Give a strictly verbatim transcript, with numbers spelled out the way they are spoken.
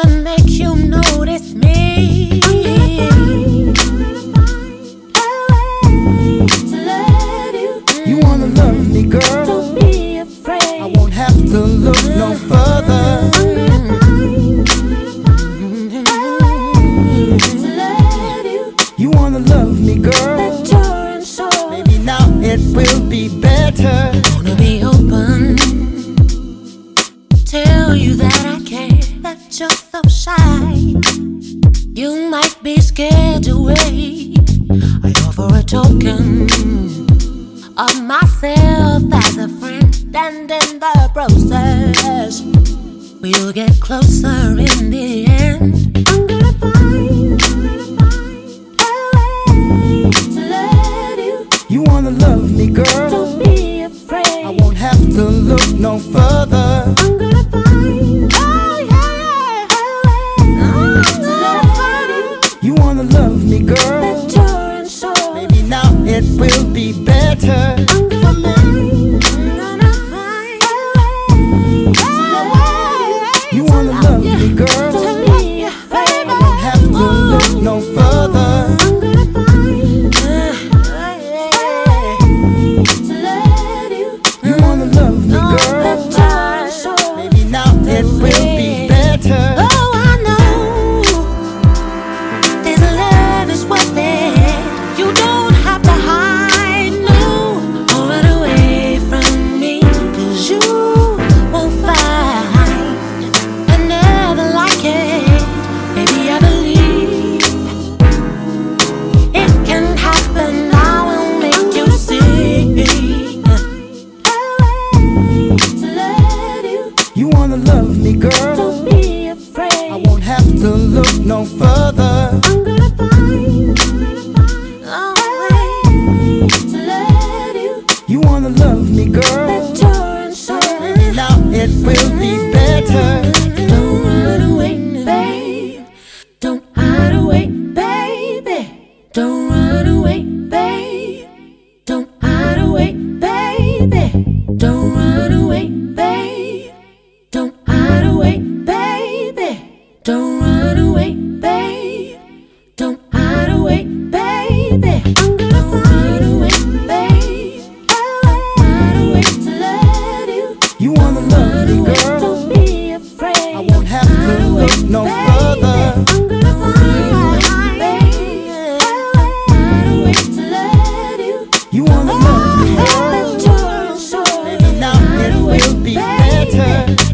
make you notice me. I'm gonna find a way to let you. You wanna love me, girl? Don't be afraid. I won't have to look no further. I'm gonna find a way to let you. You wanna love me, girl? That you're unsure. Maybe now it will be better. Wanna be open, tell you that I care, that you're so shy. You might be scared to wait. I offer a token of myself as a friend, and in the process we'll get closer in the end. I'm gonna find a way to let you. You wanna love me, girl? Don't be afraid. I won't have to look no further. I'm gonna find oh yeah, a way to let you. You wanna love me, girl? That you're unsure. Maybe now it will be better. I'm gonna find, I'm gonna find a way to let You wanna love me, girl? Don't be afraid. I won't have to look no further. I'm gonna find a way to let you. You wanna love me, That girl? you're unsure. Maybe now it will be better. Oh, I know this love is worth it. You don't have to hide, no, or run away from me, 'cause you won't find another like it. Baby, I believe it can happen. I will make you see. To let you. You wanna love me, girl? Don't be afraid. I won't have to look no further. I'm gonna find a way to let you. You wanna love me, girl? That you're unsure. Maybe now it will be better. Don't run away, babe. Don't hide away, baby. Don't run away, babe. Don't hide away, baby. Don't run away, babe. Don't hide away, baby. Don't run away, babe. Don't hide away, baby. I'm gonna run away, babe. Hide away to let you. You wanna love me, girl? Don't be afraid. I won't have to look no further. I'm gonna find a way, hide away to let you. You wanna love me, girl? That you're unsure. Maybe now it will be better.